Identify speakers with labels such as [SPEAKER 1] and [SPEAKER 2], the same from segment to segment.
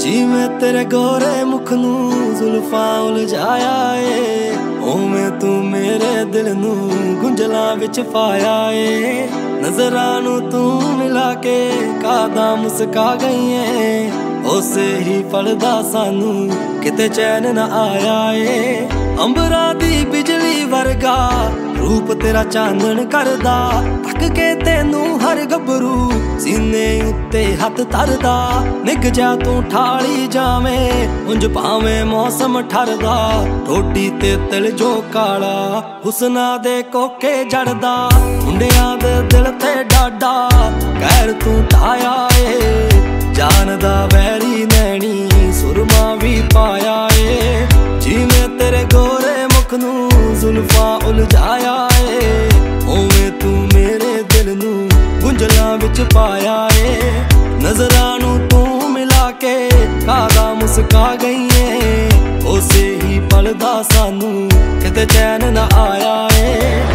[SPEAKER 1] ਜਿਵੇਂ ਤੇਰੇ ਗੋਰੇ ਮੁਖ ਨੂੰ ਜ਼ੁਲਫਾਂ ਉਲਝਾਇਆ ਏ, ਉਵੇਂ ਤੂੰ ਮੇਰੇ ਦਿਲ ਨੂੰ ਗੁੰਝਲਾਂ ਵਿੱਚ ਪਾਇਆ ਏ। ਨਜ਼ਰਾਂ ਨੂੰ ਤੂੰ ਮਿਲਾ ਕੇ ਕਾਦਾ ਮੁਸਕਾ ਗਈ ਏ, ਉਸੇ ਹੀ ਪਲ ਦਾ ਸਾਨੂੰ ਕਿਤੇ ਚੈਨ ਨਾ ਆਇਆ ਏ। ਅੰਬਰਾਂ ਦੀ ਬਿਜਲੀ ਵਰਗਾ ਰੂਪ ਤੇਰਾ ਚਾਨਣ ਕਰਦਾ, ਤੱਕ ਕੇ ਤੈਨੂੰ ਹਰ ਗੱਭਰੂ ਸੀਨੇ ਉੱਤੇ ਹੱਥ ਧਰਦਾ। ਨਿੱਘ ਜਾ ਤੂੰ ਠਾਲੀ ਜਾਵੇਂ ਉਂਝ ਭਾਵੇਂ ਮੌਸਮ ਠਰਦਾ, ਠੋਡੀ ਤੇ ਤਿਲ ਜੋ ਕਾਲਾ ਹੁਸਨਾਂ ਦੇ ਕੋਕੇ ਜੜਦਾ। ਮੁੰਡਿਆਂ ਦੇ ਦਿਲ ਤੇ ਡਾਡਾ ਕਹਿਰ ਤੂੰ ਢਾਇਆ ਏ, ਜਾਣਦਾ ਵੈਰੀ ਨੈਣੀ ਸੁਰਮਾ ਵੀ ਪਾਇਆ ਏ। ਜਿਵੇਂ ਤੇਰੇ ਗੋਰੇ ਮੁਖ ਨੂੰ ਜ਼ੁਲਫਾਂ ਉਲਝਾਇਆ ਏ, ਉਵੇਂ ਤੂੰ ਮੇਰੇ ਦਿਲ ਨੂੰ ਗੁੰਝਲਾਂ ਵਿੱਚ ਪਾਇਆ ਏ। ਨਜ਼ਰਾਂ ਨੂੰ ਤੂੰ ਮਿਲਾ ਕੇ ਕਾਦਾ ਮੁਸਕਾ ਗਈ ਏ, ਉਸੇ ਹੀ ਪਲ ਦਾ ਸਾਨੂੰ ਕਿਤੇ ਚੈਨ ਨਾ ਆਇਆ ਏ।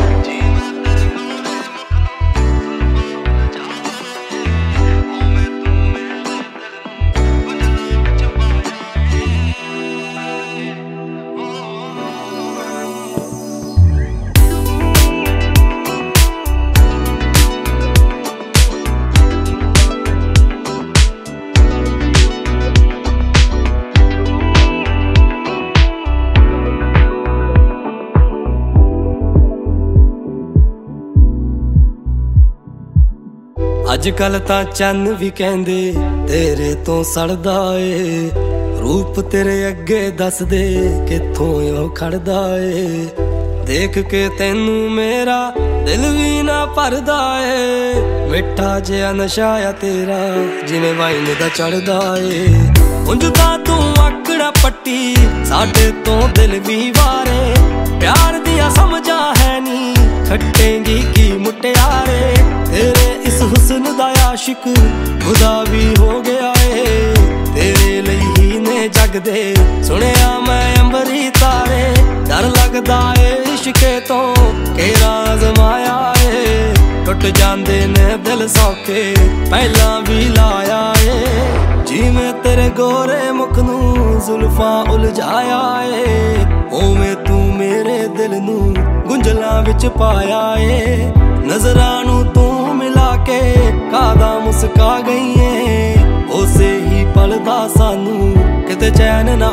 [SPEAKER 1] ਅੱਜ ਕੱਲ ਤਾਂ ਚੰਨ ਵੀ ਕਹਿੰਦੇ ਤੇਰੇ ਤੋਂ ਸੜਦਾ ਏ, ਰੂਪ ਤੇਰੇ ਅੱਗੇ ਦੱਸਦੇ ਕਿੱਥੋਂ ਉਹ ਖੜਦਾ ਏ। ਦੇਖ ਕੇ ਤੈਨੂੰ ਮੇਰਾ ਦਿਲ ਵੀ ਨਾ ਭਰਦਾ ਏ, ਮਿੱਠਾ ਜਿਹਾ ਨਸ਼ਾ ਆ ਤੇਰਾ ਜਿਵੇਂ ਵਾਈਨ ਦਾ ਚੜਦਾ ਏ। ਉਂਝ ਤਾਂ ਤੂੰ ਆਕੜਾ ਪੱਟੀ ਸਾਡੇ ਤੋਂ ਦਿਲ ਵੀ ਵਾਰੇ, ਪਿਆਰ ਦੀਆਂ ਸਮਝਾਂ ਹੈ ਨੀ ਖੱਟੇਂਗੀ ਕੀ ਮੁਟਿਆਰੇ। ਤੇਰੇ ਇਸ ਹੁਸਨ ਦਾ ਆਸ਼ਿਕ ਖੁਦਾ ਵੀ ਹੋ ਗਿਆ ਏ, ਤੇਰੇ ਲਈ ਹੀ ਨੇ ਜਗ ਦੇ ਸੁਣਿਆ ਮੈਂ ਅੰਬਰੀ ਤਾਰੇ। ਡਰ ਲੱਗਦਾ ਏ ਇਸ਼ਕੇ ਤੋਂ ਕਿਹੜਾ ਅਜ਼ਮਾਇਆ ਏ, ਟੁੱਟ ਜਾਂਦੇ ਨੇ ਦਿਲ ਸੌਖੇ ਪਹਿਲਾਂ ਵੀ ਲਾਇਆ ਏ। ਜਿਵੇਂ ਤੇਰੇ ਗੋਰੇ ਮੁਖ ਨੂੰ ਜ਼ੁਲਫਾਂ ਉਲਝਾਇਆ ਏ, ਉਵੇਂ ਤੂੰ ਮੇਰੇ ਦਿਲ ਨੂੰ ਗੁੰਝਲਾਂ ਵਿੱਚ ਪਾਇਆ ਏ। ਨਜ਼ਰਾਂ ਨੂੰ ਤੂੰ ਮਿਲਾ ਕੇ ਕਾਦਾ ਮੁਸਕਾ ਗਈ ਏ, ਉਸੇ ਹੀ ਪਲ ਦਾ ਸਾਨੂੰ ਕਿਤੇ ਚੈਨ ਨਾ